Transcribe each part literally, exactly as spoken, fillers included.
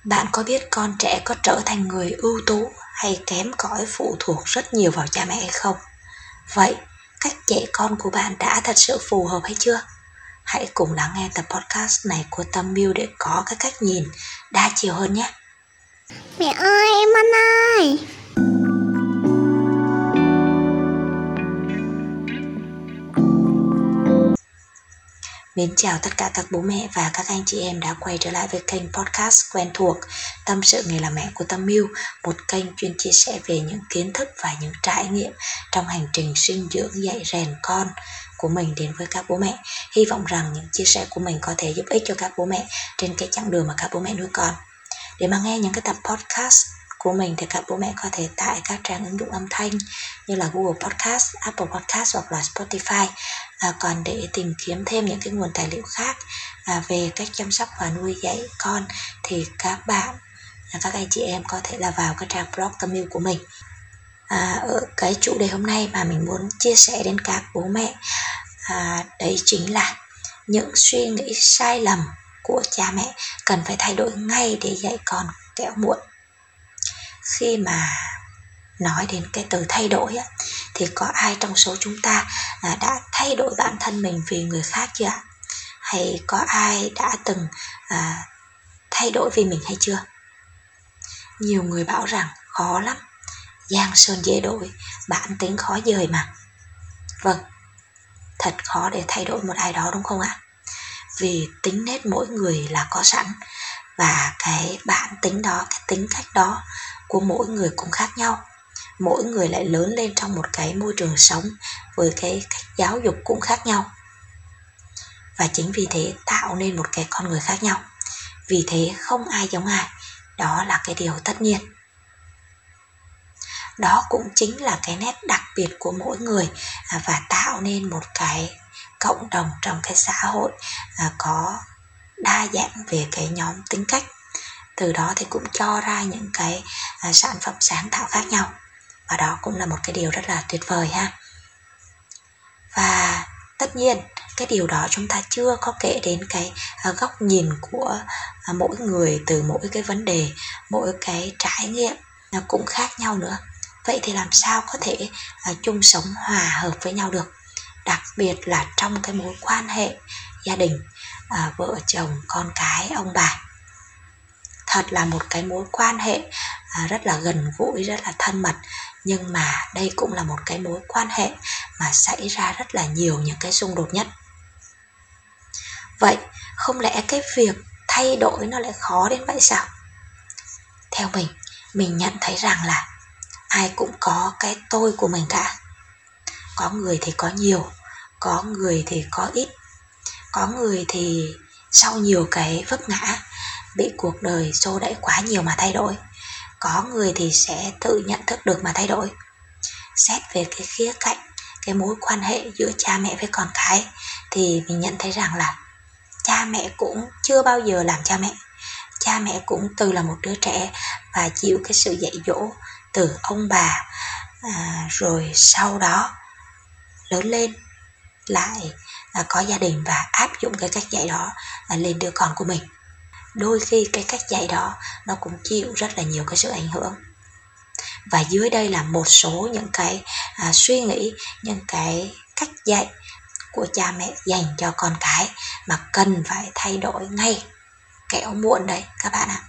Bạn có biết con trẻ có trở thành người ưu tú hay kém cỏi phụ thuộc rất nhiều vào cha mẹ hay không? Vậy, cách dạy con của bạn đã thật sự phù hợp hay chưa? Hãy cùng lắng nghe tập podcast này của Tâm Miu để có cái cách nhìn đa chiều hơn nhé. Mẹ ơi, em ăn ơi. Mến chào tất cả các bố mẹ và các anh chị em đã quay trở lại với kênh podcast quen thuộc Tâm sự nghề làm mẹ của Tâm Miu, một kênh chuyên chia sẻ về những kiến thức và những trải nghiệm trong hành trình sinh dưỡng dạy rèn con của mình đến với các bố mẹ. Hy vọng rằng những chia sẻ của mình có thể giúp ích cho các bố mẹ trên cái chặng đường mà các bố mẹ nuôi con. Để mà nghe những cái tập podcast của mình thì các bố mẹ có thể tải các trang ứng dụng âm thanh như là Google Podcast, Apple Podcast hoặc là Spotify. À, còn để tìm kiếm thêm những cái nguồn tài liệu khác à, về cách chăm sóc và nuôi dạy con thì các bạn, à, các anh chị em có thể là vào cái trang blog Tâm Miu của mình. À, ở cái chủ đề hôm nay mà mình muốn chia sẻ đến các bố mẹ à, đấy chính là những suy nghĩ sai lầm của cha mẹ cần phải thay đổi ngay để dạy con kẻo muộn. Khi mà nói đến cái từ thay đổi á, thì có ai trong số chúng ta à, đã thay đổi bản thân mình vì người khác chưa ạ? Hay có ai đã từng à, thay đổi vì mình hay chưa? Nhiều người bảo rằng khó lắm, giang sơn dễ đổi, bản tính khó dời mà. Vâng, thật khó để thay đổi một ai đó đúng không ạ? Vì tính nết mỗi người là có sẵn, và cái bản tính đó, cái tính cách đó của mỗi người cũng khác nhau. Mỗi người lại lớn lên trong một cái môi trường sống với cái cách giáo dục cũng khác nhau. Và chính vì thế tạo nên một cái con người khác nhau. Vì thế không ai giống ai, đó là cái điều tất nhiên. Đó cũng chính là cái nét đặc biệt của mỗi người và tạo nên một cái cộng đồng trong cái xã hội có đa dạng về cái nhóm tính cách. Từ đó thì cũng cho ra những cái sản phẩm sáng tạo khác nhau. Và đó cũng là một cái điều rất là tuyệt vời ha. Và tất nhiên cái điều đó chúng ta chưa có kể đến cái góc nhìn của mỗi người từ mỗi cái vấn đề, mỗi cái trải nghiệm nó cũng khác nhau nữa. Vậy thì làm sao có thể chung sống hòa hợp với nhau được? Đặc biệt là trong cái mối quan hệ gia đình, vợ chồng, con cái, ông bà. Thật là một cái mối quan hệ rất là gần gũi, rất là thân mật. Nhưng mà đây cũng là một cái mối quan hệ mà xảy ra rất là nhiều những cái xung đột nhất. Vậy không lẽ cái việc thay đổi nó lại khó đến vậy sao? Theo mình, mình nhận thấy rằng là ai cũng có cái tôi của mình cả. Có người thì có nhiều, có người thì có ít. Có người thì sau nhiều cái vấp ngã, bị cuộc đời xô đẩy quá nhiều mà thay đổi. Có người thì sẽ tự nhận thức được mà thay đổi. Xét về cái khía cạnh cái mối quan hệ giữa cha mẹ với con cái thì mình nhận thấy rằng là cha mẹ cũng chưa bao giờ làm cha mẹ. Cha mẹ cũng từ là một đứa trẻ và chịu cái sự dạy dỗ từ ông bà, à, rồi sau đó lớn lên lại à, có gia đình và áp dụng cái cách dạy đó à, lên đứa con của mình. Đôi khi cái cách dạy đó nó cũng chịu rất là nhiều cái sự ảnh hưởng. Và dưới đây là một số những cái à, suy nghĩ, những cái cách dạy của cha mẹ dành cho con cái mà cần phải thay đổi ngay, kẻo muộn đấy các bạn ạ.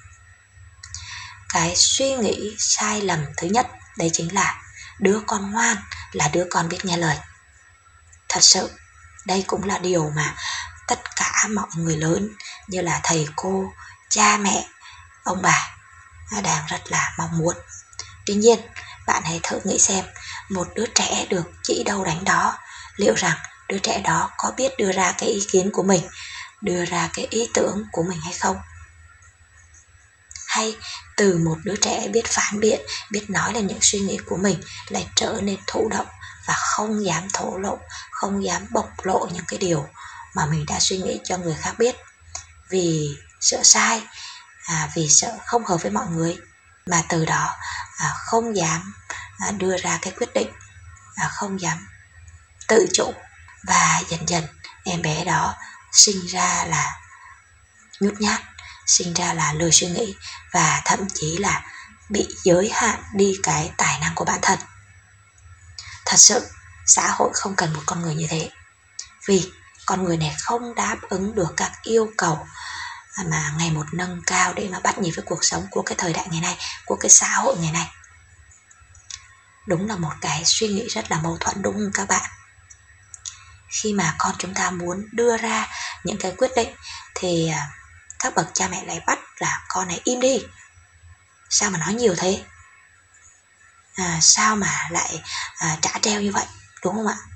Cái suy nghĩ sai lầm thứ nhất đấy chính là đứa con ngoan là đứa con biết nghe lời. Thật sự đây cũng là điều mà tất cả mọi người lớn như là thầy cô, cha mẹ, ông bà đang rất là mong muốn. Tuy nhiên, bạn hãy thử nghĩ xem, một đứa trẻ được chỉ đâu đánh đó, liệu rằng đứa trẻ đó có biết đưa ra cái ý kiến của mình, đưa ra cái ý tưởng của mình hay không? Hay từ một đứa trẻ biết phản biện, biết nói lên những suy nghĩ của mình lại trở nên thụ động và không dám thổ lộ, không dám bộc lộ những cái điều mà mình đã suy nghĩ cho người khác biết, vì sợ sai, à, vì sợ không hợp với mọi người, mà từ đó à, không dám à, đưa ra cái quyết định, à, không dám tự chủ. Và dần dần em bé đó sinh ra là nhút nhát, sinh ra là lười suy nghĩ và thậm chí là bị giới hạn đi cái tài năng của bản thân. Thật sự xã hội không cần một con người như thế, vì con người này không đáp ứng được các yêu cầu mà ngày một nâng cao để mà bắt nhịp với cuộc sống của cái thời đại ngày nay, của cái xã hội ngày nay. Đúng là một cái suy nghĩ rất là mâu thuẫn, đúng không các bạn? Khi mà con chúng ta muốn đưa ra những cái quyết định thì các bậc cha mẹ lại bắt là con này im đi, sao mà nói nhiều thế, à, sao mà lại à, trả treo như vậy, đúng không ạ?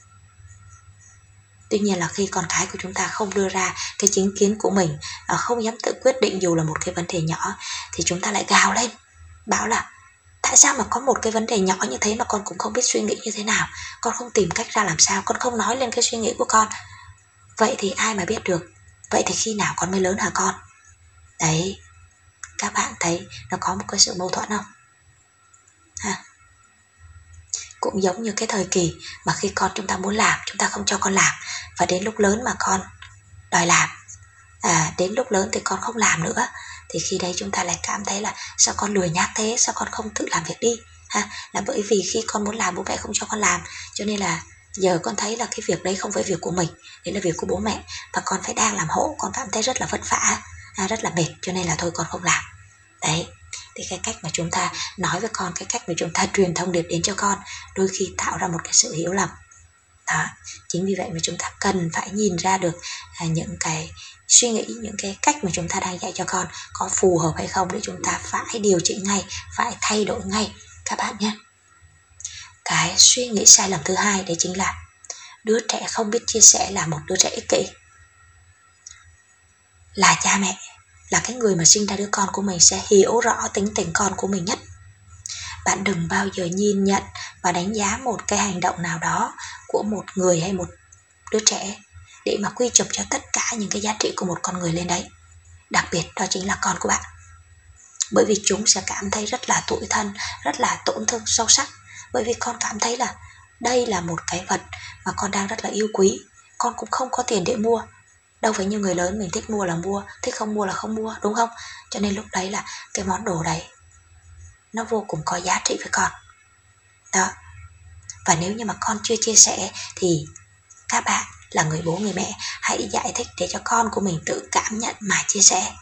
Tuy nhiên là khi con cái của chúng ta không đưa ra cái chính kiến của mình, à, không dám tự quyết định dù là một cái vấn đề nhỏ, thì chúng ta lại gào lên, bảo là tại sao mà có một cái vấn đề nhỏ như thế mà con cũng không biết suy nghĩ như thế nào, con không tìm cách ra làm sao, con không nói lên cái suy nghĩ của con. Vậy thì ai mà biết được, vậy thì khi nào con mới lớn hả con? Đấy, các bạn thấy nó có một cái sự mâu thuẫn không? Ha. Cũng giống như cái thời kỳ mà khi con chúng ta muốn làm, chúng ta không cho con làm, và đến lúc lớn mà con đòi làm, à, đến lúc lớn thì con không làm nữa, thì khi đấy chúng ta lại cảm thấy là sao con lười nhác thế, sao con không tự làm việc đi, ha, là bởi vì khi con muốn làm bố mẹ không cho con làm, cho nên là giờ con thấy là cái việc đấy không phải việc của mình, đấy là việc của bố mẹ, và con phải đang làm hộ, con cảm thấy rất là vất vả, à, rất là mệt, cho nên là thôi con không làm. Đấy, thì cái cách mà chúng ta nói với con, cái cách mà chúng ta truyền thông điệp đến cho con đôi khi tạo ra một cái sự hiểu lầm. Đó, chính vì vậy mà chúng ta cần phải nhìn ra được à, những cái suy nghĩ, những cái cách mà chúng ta đang dạy cho con có phù hợp hay không, để chúng ta phải điều chỉnh ngay, phải thay đổi ngay các bạn nhé. Cái suy nghĩ sai lầm thứ hai đấy chính là đứa trẻ không biết chia sẻ là một đứa trẻ ích kỷ. Là cha mẹ, là cái người mà sinh ra đứa con của mình sẽ hiểu rõ tính tình con của mình nhất. Bạn đừng bao giờ nhìn nhận và đánh giá một cái hành động nào đó của một người hay một đứa trẻ để mà quy chụp cho tất cả những cái giá trị của một con người lên đấy. Đặc biệt đó chính là con của bạn. Bởi vì chúng sẽ cảm thấy rất là tủi thân, rất là tổn thương sâu sắc. Bởi vì con cảm thấy là đây là một cái vật mà con đang rất là yêu quý, con cũng không có tiền để mua. Đâu phải như người lớn mình thích mua là mua, thích không mua là không mua, đúng không? Cho nên lúc đấy là cái món đồ đấy nó vô cùng có giá trị với con. Đó. Và nếu như mà con chưa chia sẻ thì các bạn là người bố người mẹ hãy giải thích để cho con của mình tự cảm nhận mà chia sẻ.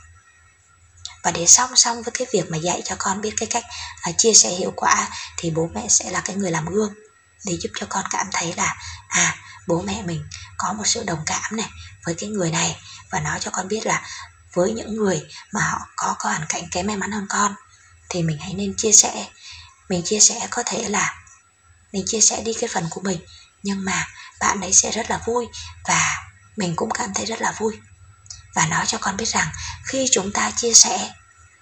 Và để song song với cái việc mà dạy cho con biết cái cách à, chia sẻ hiệu quả, thì bố mẹ sẽ là cái người làm gương để giúp cho con cảm thấy là à, bố mẹ mình có một sự đồng cảm này với cái người này, và nói cho con biết là với những người mà họ có, có hoàn cảnh kém may mắn hơn con thì mình hãy nên chia sẻ. Mình chia sẻ có thể là mình chia sẻ đi cái phần của mình, nhưng mà bạn ấy sẽ rất là vui và mình cũng cảm thấy rất là vui. Và nói cho con biết rằng khi chúng ta chia sẻ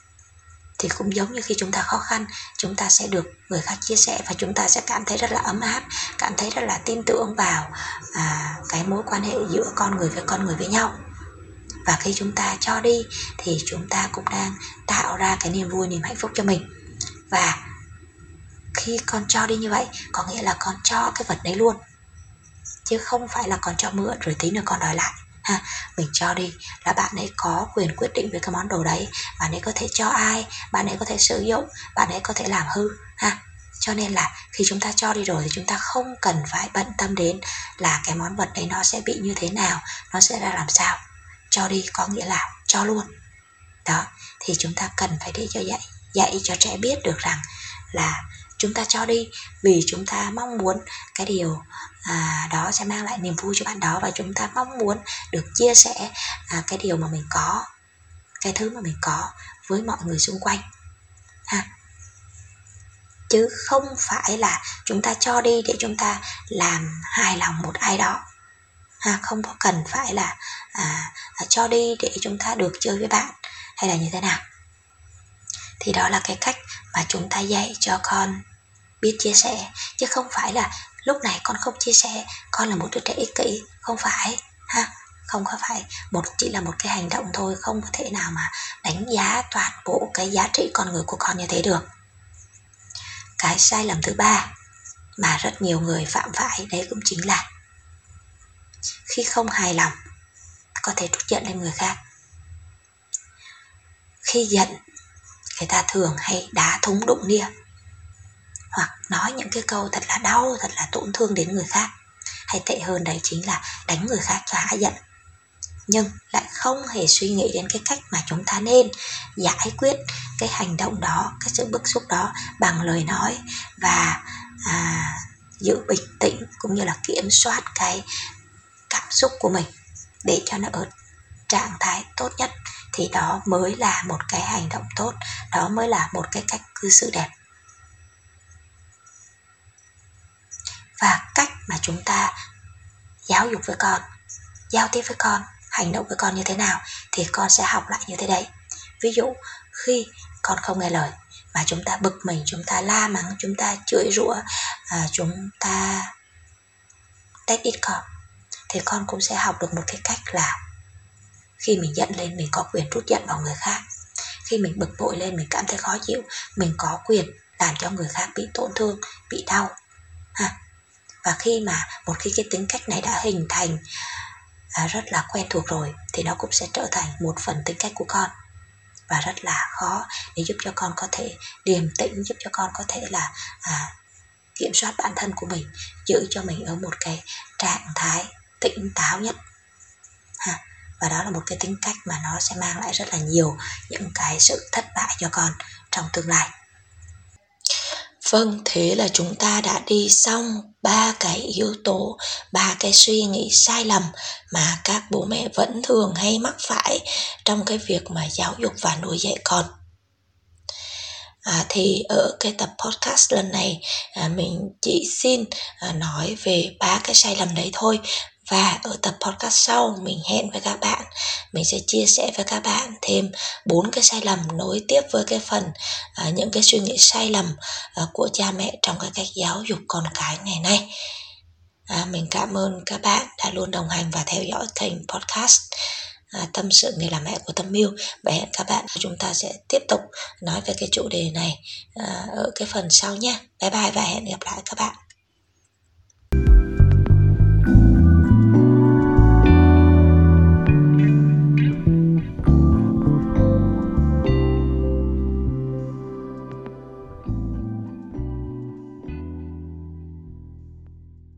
thì cũng giống như khi chúng ta khó khăn, chúng ta sẽ được người khác chia sẻ và chúng ta sẽ cảm thấy rất là ấm áp, cảm thấy rất là tin tưởng vào à, cái mối quan hệ giữa con người với con người với nhau. Và khi chúng ta cho đi thì chúng ta cũng đang tạo ra cái niềm vui, niềm hạnh phúc cho mình. Và khi con cho đi như vậy có nghĩa là con cho cái vật đấy luôn, chứ không phải là con cho mượn rồi tí nữa con đòi lại. Ha, mình cho đi là bạn ấy có quyền quyết định về cái món đồ đấy, bạn ấy có thể cho ai, bạn ấy có thể sử dụng, bạn ấy có thể làm hư. Ha, cho nên là khi chúng ta cho đi rồi thì chúng ta không cần phải bận tâm đến là cái món vật đấy nó sẽ bị như thế nào, nó sẽ ra làm sao. Cho đi có nghĩa là cho luôn. Đó, thì chúng ta cần phải để cho dạy dạy cho trẻ biết được rằng là chúng ta cho đi vì chúng ta mong muốn cái điều à, đó sẽ mang lại niềm vui cho bạn đó, và chúng ta mong muốn được chia sẻ à, cái điều mà mình có, cái thứ mà mình có với mọi người xung quanh. Ha. Chứ không phải là chúng ta cho đi để chúng ta làm hài lòng một ai đó. Ha, không có cần phải là à, à, cho đi để chúng ta được chơi với bạn hay là như thế nào. Thì đó là cái cách mà chúng ta dạy cho con biết chia sẻ, chứ không phải là lúc này con không chia sẻ, con là một đứa trẻ ích kỷ. Không phải ha, không có phải một chỉ là một cái hành động thôi, không có thể nào mà đánh giá toàn bộ cái giá trị con người của con như thế được. Cái sai lầm thứ ba mà rất nhiều người phạm phải đấy cũng chính là khi không hài lòng có thể trút giận lên người khác. khi giận, người ta thường hay đá thúng đụng nia, hoặc nói những cái câu thật là đau, thật là tổn thương đến người khác, hay tệ hơn đấy chính là đánh người khác cho hả giận, nhưng lại không hề suy nghĩ đến cái cách mà chúng ta nên giải quyết cái hành động đó, cái sự bức xúc đó bằng lời nói và à, giữ bình tĩnh cũng như là kiểm soát cái cảm xúc của mình để cho nó ở trạng thái tốt nhất. Thì đó mới là một cái hành động tốt, đó mới là một cái cách cư xử đẹp. Và cách mà chúng ta giáo dục với con, giao tiếp với con, hành động với con như thế nào thì con sẽ học lại như thế đấy. Ví dụ khi con không nghe lời mà chúng ta bực mình, chúng ta la mắng, chúng ta chửi rủa, à, chúng ta tét ít con, thì con cũng sẽ học được một cái cách là khi mình giận lên mình có quyền trút giận vào người khác. Khi mình bực bội lên mình cảm thấy khó chịu, mình có quyền làm cho người khác bị tổn thương, bị đau ha. Và khi mà một khi cái tính cách này đã hình thành à, rất là quen thuộc rồi thì nó cũng sẽ trở thành một phần tính cách của con, và rất là khó để giúp cho con có thể điềm tĩnh, giúp cho con có thể là à, kiểm soát bản thân của mình, giữ cho mình ở một cái trạng thái tỉnh táo nhất ha. Và đó là một cái tính cách mà nó sẽ mang lại rất là nhiều những cái sự thất bại cho con trong tương lai. Vâng, thế là chúng ta đã đi xong ba cái yếu tố, ba cái suy nghĩ sai lầm mà các bố mẹ vẫn thường hay mắc phải trong cái việc mà giáo dục và nuôi dạy con. À, thì ở cái tập podcast lần này à, mình chỉ xin à, nói về ba cái sai lầm đấy thôi. Và ở tập podcast sau mình hẹn với các bạn, mình sẽ chia sẻ với các bạn thêm bốn cái sai lầm nối tiếp với cái phần à, những cái suy nghĩ sai lầm à, của cha mẹ trong cái cách giáo dục con cái ngày nay. À, mình cảm ơn các bạn đã luôn đồng hành và theo dõi kênh podcast à, Tâm sự nghề làm mẹ của Tâm Miu. Và hẹn các bạn chúng ta sẽ tiếp tục nói về cái chủ đề này à, ở cái phần sau nhé. Bye bye và hẹn gặp lại các bạn.